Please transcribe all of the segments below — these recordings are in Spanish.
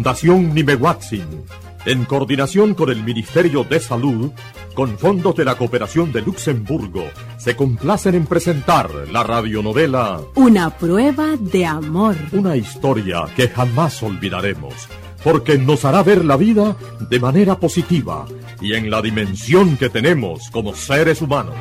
Fundación Nimehuatzin, en coordinación con el Ministerio de Salud, con fondos de la Cooperación de Luxemburgo, se complacen en presentar la radionovela Una prueba de amor. Una historia que jamás olvidaremos, porque nos hará ver la vida de manera positiva y en la dimensión que tenemos como seres humanos.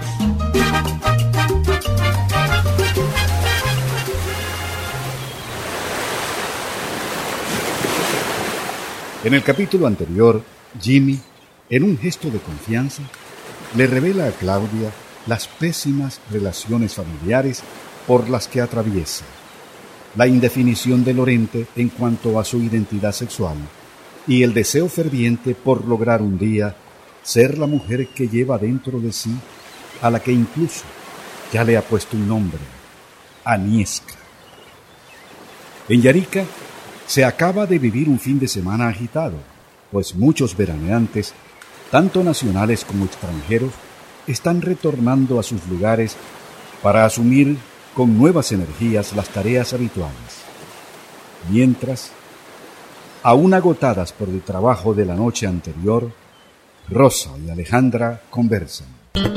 En el capítulo anterior, Jimmy, en un gesto de confianza, le revela a Claudia las pésimas relaciones familiares por las que atraviesa, la indefinición de Lorente en cuanto a su identidad sexual y el deseo ferviente por lograr un día ser la mujer que lleva dentro de sí, a la que incluso ya le ha puesto un nombre, Agnieszka. En Yarica se acaba de vivir un fin de semana agitado, pues muchos veraneantes, tanto nacionales como extranjeros, están retornando a sus lugares para asumir con nuevas energías las tareas habituales. Mientras, aún agotadas por el trabajo de la noche anterior, Rosa y Alejandra conversan.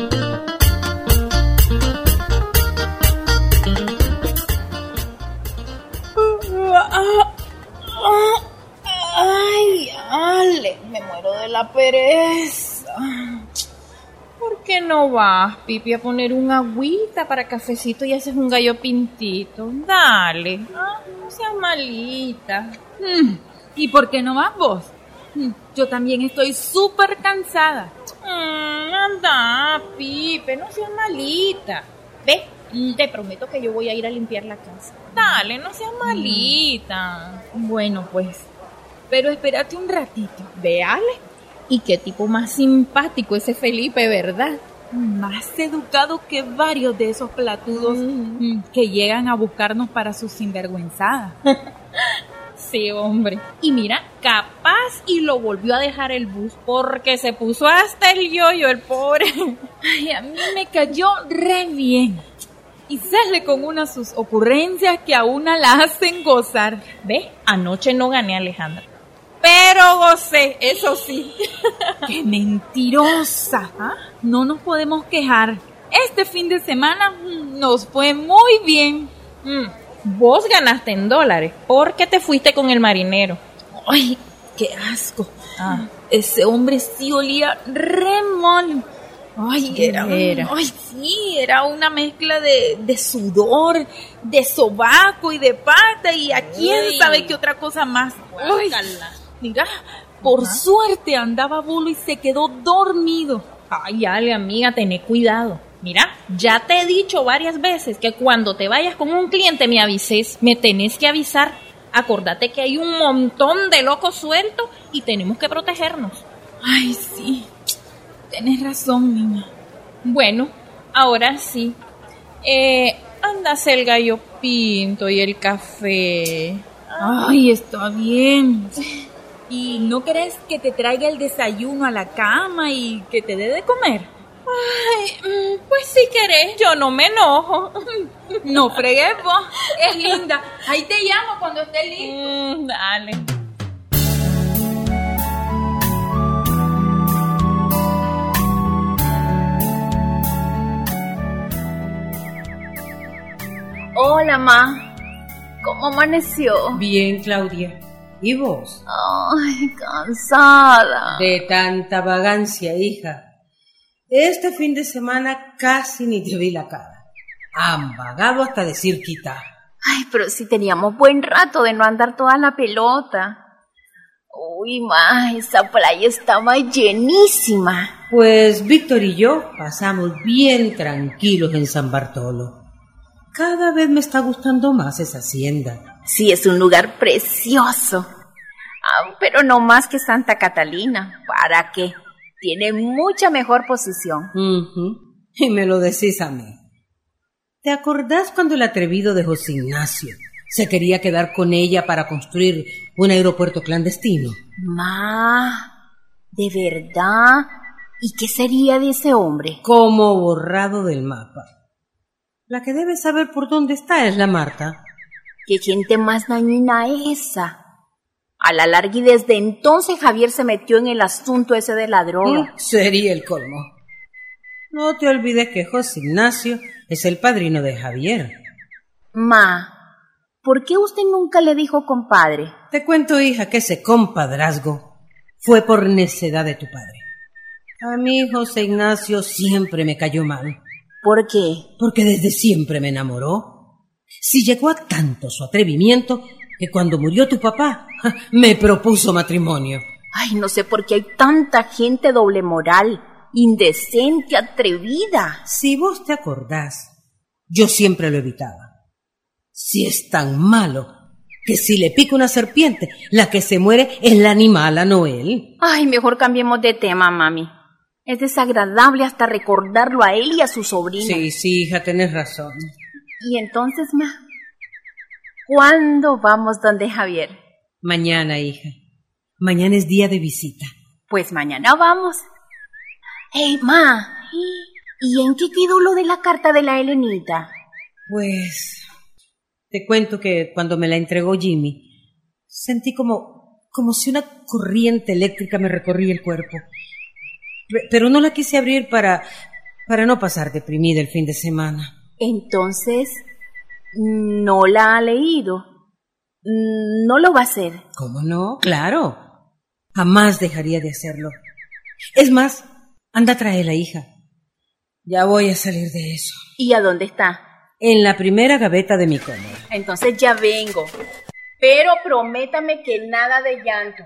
Ay, Ale, me muero de la pereza. ¿Por qué no vas, Pipi, a poner un agüita para cafecito y haces un gallo pintito? Dale, no seas malita. ¿Y por qué no vas vos? Yo también estoy súper cansada. Anda, Pipe, no seas malita. Ve, te prometo que yo voy a ir a limpiar la casa. Dale, no seas malita. Bueno, pues, pero espérate un ratito. Ve, Ale. Y qué tipo más simpático ese Felipe, ¿verdad? Más educado que varios de esos platudos que llegan a buscarnos para sus sinvergüenzadas. Sí, hombre. Y mira, capaz y lo volvió a dejar el bus porque se puso hasta el yoyo, el pobre. Ay, a mí me cayó re bien. Y sale con unas sus ocurrencias que a una la hacen gozar. Ve, anoche no gané, Alejandra, pero gocé, eso sí. ¡Qué mentirosa! No nos podemos quejar. Este fin de semana nos fue muy bien. Vos ganaste en dólares porque te fuiste con el marinero. ¡Ay, qué asco! Ese hombre sí olía re mal. Ay, era una mezcla de sudor, de sobaco y de pata y a quién sabe qué otra cosa más. Mira, por suerte andaba bulo y se quedó dormido. Ay, Ale, amiga, tené cuidado. Mira, ya te he dicho varias veces que cuando te vayas con un cliente me avises, me tenés que avisar. Acordate que hay un montón de locos sueltos y tenemos que protegernos. Ay, sí, tenés razón, niña. Bueno, ahora sí. Anda a hacer el gallo pinto y el café. Ay, está bien. ¿Y no querés que te traiga el desayuno a la cama y que te dé de comer? Ay, pues si querés, yo no me enojo. No fregues vos, es linda. Ahí te llamo cuando esté listo. Dale. Hola, ma. ¿Cómo amaneció? Bien, Claudia. ¿Y vos? Ay, cansada. De tanta vagancia, hija. Este fin de semana casi ni te vi la cara. Han vagado hasta decir quita. Ay, pero si teníamos buen rato de no andar toda la pelota. Uy, ma, esa playa estaba llenísima. Pues Víctor y yo pasamos bien tranquilos en San Bartolo. Cada vez me está gustando más esa hacienda. Sí, es un lugar precioso. Pero no más que Santa Catalina. ¿Para qué? Tiene mucha mejor posición. Y me lo decís a mí. ¿Te acordás cuando el atrevido de José Ignacio se quería quedar con ella para construir un aeropuerto clandestino? Ma, ¿de verdad? ¿Y qué sería de ese hombre? Como borrado del mapa. La que debe saber por dónde está es la Marta. ¿Qué gente más dañina esa? A la larga y desde entonces Javier se metió en el asunto ese de la droga. Sería el colmo. No te olvides que José Ignacio es el padrino de Javier. Ma, ¿por qué usted nunca le dijo compadre? Te cuento, hija, que ese compadrazgo fue por necedad de tu padre. A mí José Ignacio siempre me cayó mal. ¿Por qué? Porque desde siempre me enamoró. Si llegó a tanto su atrevimiento que cuando murió tu papá me propuso matrimonio. Ay, no sé por qué hay tanta gente doble moral, indecente, atrevida. Si vos te acordás, yo siempre lo evitaba. Si es tan malo que si le pica una serpiente, la que se muere es la animala, no él. Ay, mejor cambiemos de tema, mami. Es desagradable hasta recordarlo a él y a su sobrina. Sí, hija, tenés razón. Y entonces, ma, ¿cuándo vamos donde Javier? Mañana, hija. Mañana es día de visita. Pues mañana vamos. Hey, ma, ¿y en qué quedó lo de la carta de la Helenita? Pues te cuento que cuando me la entregó Jimmy, sentí como si una corriente eléctrica me recorría el cuerpo. Pero no la quise abrir para no pasar deprimida el fin de semana. Entonces, ¿no la ha leído? ¿No lo va a hacer? ¿Cómo no? Claro. Jamás dejaría de hacerlo. Es más, anda a traerla, hija. Ya voy a salir de eso. ¿Y a dónde está? En la primera gaveta de mi cómoda. Entonces ya vengo. Pero prométame que nada de llanto.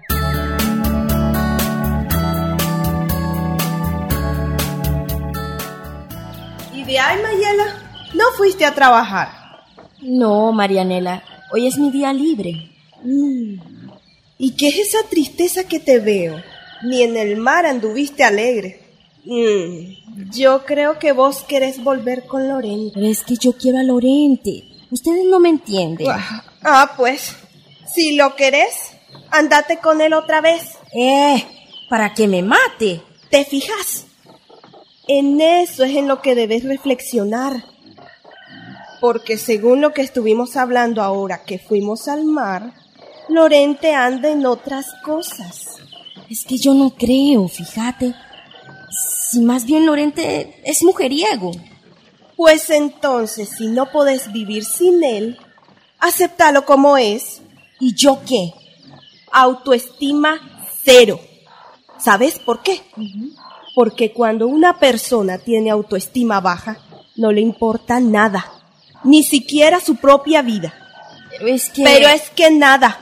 ¿Y de ahí, Mayela? ¿No fuiste a trabajar? No, Marianela, hoy es mi día libre. ¿Y qué es esa tristeza que te veo? Ni en el mar anduviste alegre. Yo creo que vos querés volver con Lorente. Pero es que yo quiero a Lorente. Ustedes no me entienden. Pues, si lo querés, andate con él otra vez. Para que me mate. ¿Te fijas? En eso es en lo que debes reflexionar. Porque según lo que estuvimos hablando ahora que fuimos al mar, Lorente anda en otras cosas. Es que yo no creo, fíjate. Si más bien Lorente es mujeriego. Pues entonces, si no podés vivir sin él, acéptalo como es. ¿Y yo qué? Autoestima cero. ¿Sabes por qué? Porque cuando una persona tiene autoestima baja, no le importa nada, ni siquiera su propia vida. Pero es que nada.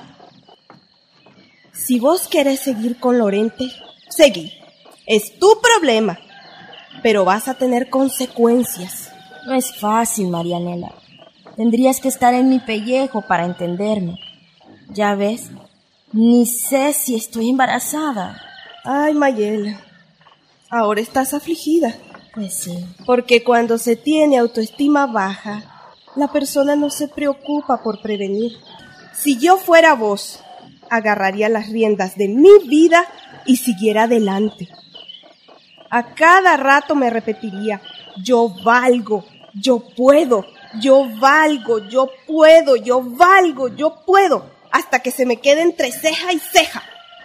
Si vos querés seguir con Lorente, seguí. Es tu problema, pero vas a tener consecuencias. No es fácil, Marianela. Tendrías que estar en mi pellejo para entenderme. Ya ves, ni sé si estoy embarazada. Ay, Mayela, ahora estás afligida. Pues sí. Porque cuando se tiene autoestima baja, la persona no se preocupa por prevenir. Si yo fuera vos, agarraría las riendas de mi vida y siguiera adelante. A cada rato me repetiría, yo valgo, yo puedo, yo valgo, yo puedo, yo valgo, yo puedo, hasta que se me quede entre ceja y ceja.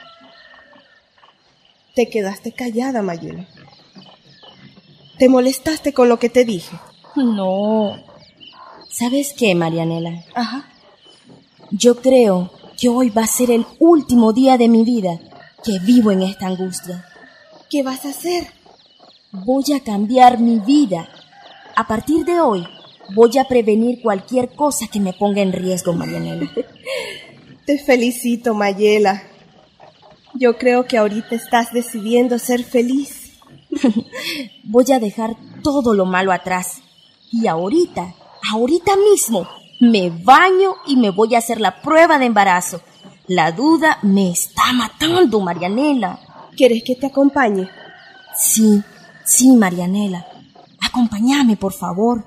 Te quedaste callada, Mayela. ¿Te molestaste con lo que te dije? No. ¿Sabes qué, Marianela? Ajá. Yo creo que hoy va a ser el último día de mi vida que vivo en esta angustia. ¿Qué vas a hacer? Voy a cambiar mi vida. A partir de hoy, voy a prevenir cualquier cosa que me ponga en riesgo, Marianela. Te felicito, Mayela. Yo creo que ahorita estás decidiendo ser feliz. Voy a dejar todo lo malo atrás. Y ahorita mismo, me baño y me voy a hacer la prueba de embarazo. La duda me está matando, Marianela. ¿Quieres que te acompañe? Sí, Marianela. Acompáñame, por favor.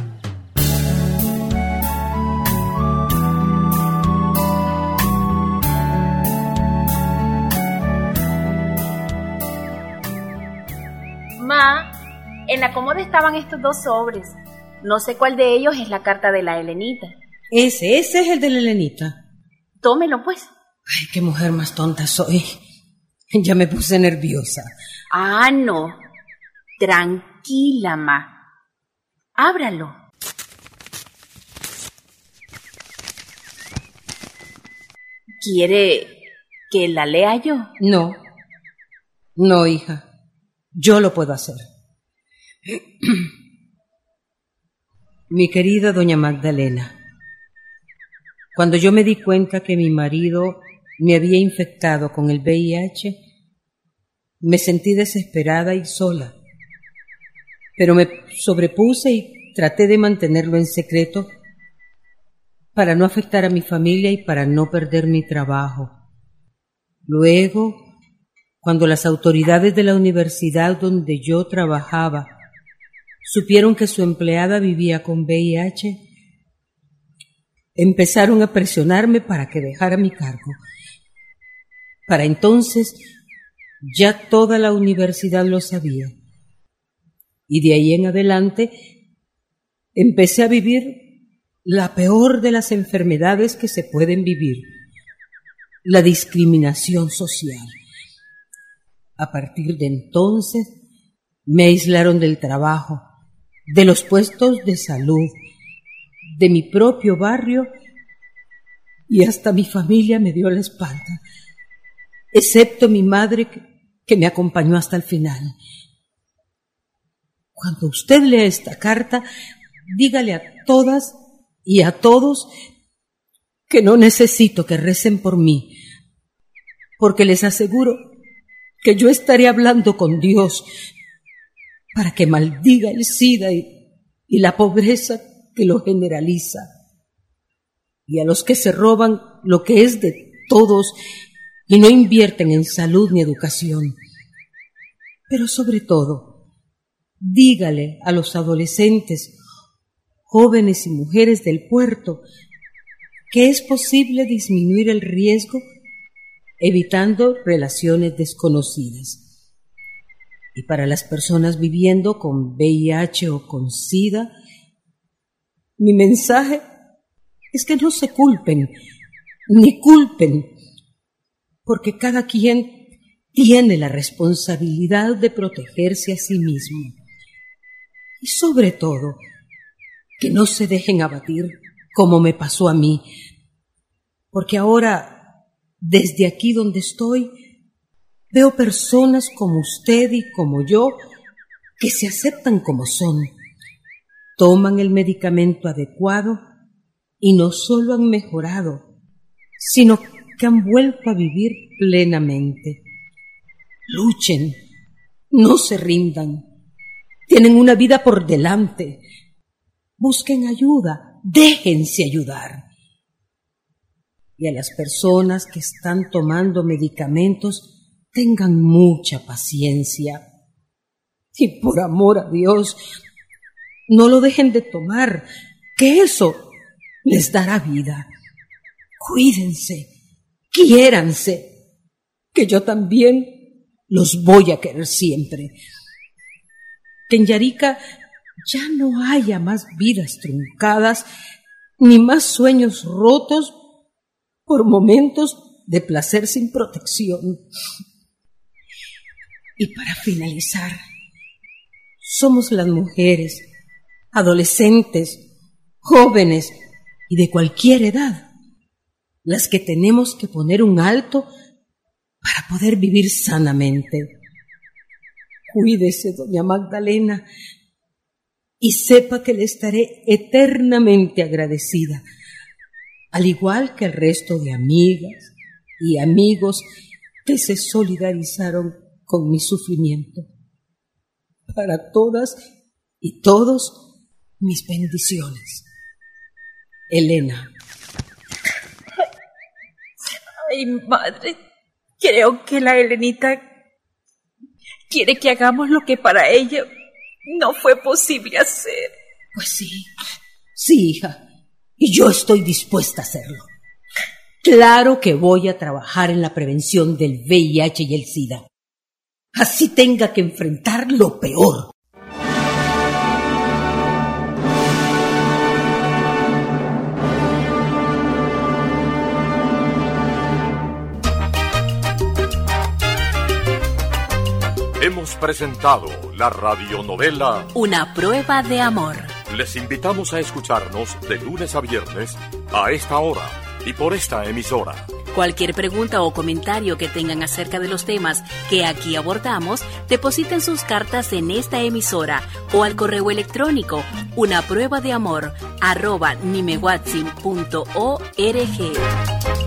Ma, en la cómoda estaban estos 2 sobres. No sé cuál de ellos es la carta de la Helenita. Ese es el de la Helenita. Tómelo, pues. Ay, qué mujer más tonta soy. Ya me puse nerviosa. Ah, no. Tranquila, ma. Ábralo. ¿Quiere que la lea yo? No, hija. Yo lo puedo hacer. Mi querida doña Magdalena, cuando yo me di cuenta que mi marido me había infectado con el VIH, me sentí desesperada y sola, pero me sobrepuse y traté de mantenerlo en secreto para no afectar a mi familia y para no perder mi trabajo. Luego, cuando las autoridades de la universidad donde yo trabajaba supieron que su empleada vivía con VIH, empezaron a presionarme para que dejara mi cargo. Para entonces, ya toda la universidad lo sabía. Y de ahí en adelante, empecé a vivir la peor de las enfermedades que se pueden vivir, la discriminación social. A partir de entonces, me aislaron del trabajo, de los puestos de salud, de mi propio barrio, y hasta mi familia me dio la espalda, excepto mi madre que me acompañó hasta el final. Cuando usted lea esta carta, dígale a todas y a todos que no necesito que recen por mí, porque les aseguro que yo estaré hablando con Dios para que maldiga el SIDA y la pobreza que lo generaliza, y a los que se roban lo que es de todos y no invierten en salud ni educación. Pero sobre todo, dígale a los adolescentes, jóvenes y mujeres del puerto que es posible disminuir el riesgo evitando relaciones desconocidas. Y para las personas viviendo con VIH o con SIDA, mi mensaje es que no se culpen, ni culpen, porque cada quien tiene la responsabilidad de protegerse a sí mismo. Y sobre todo, que no se dejen abatir como me pasó a mí, porque ahora, desde aquí donde estoy, veo personas como usted y como yo que se aceptan como son, toman el medicamento adecuado y no solo han mejorado, sino que han vuelto a vivir plenamente. Luchen, no se rindan, tienen una vida por delante. Busquen ayuda, déjense ayudar. Y a las personas que están tomando medicamentos, tengan mucha paciencia. Y por amor a Dios, no lo dejen de tomar, que eso les dará vida. Cuídense, quiéranse, que yo también los voy a querer siempre. Que en Yarica ya no haya más vidas truncadas, ni más sueños rotos por momentos de placer sin protección. Y para finalizar, somos las mujeres, adolescentes, jóvenes y de cualquier edad, las que tenemos que poner un alto para poder vivir sanamente. Cuídese, doña Magdalena, y sepa que le estaré eternamente agradecida, al igual que el resto de amigas y amigos que se solidarizaron con mi sufrimiento. Para todas y todos, mis bendiciones. Elena. Ay, madre, creo que la Elenita quiere que hagamos lo que para ella no fue posible hacer. Pues sí, hija, y yo estoy dispuesta a hacerlo. Claro que voy a trabajar en la prevención del VIH y el SIDA. Así tenga que enfrentar lo peor. Hemos presentado la radionovela Una prueba de amor. Les invitamos a escucharnos de lunes a viernes a esta hora y por esta emisora. Cualquier pregunta o comentario que tengan acerca de los temas que aquí abordamos, depositen sus cartas en esta emisora o al correo electrónico unapruebadeamor@nimewatsin.org.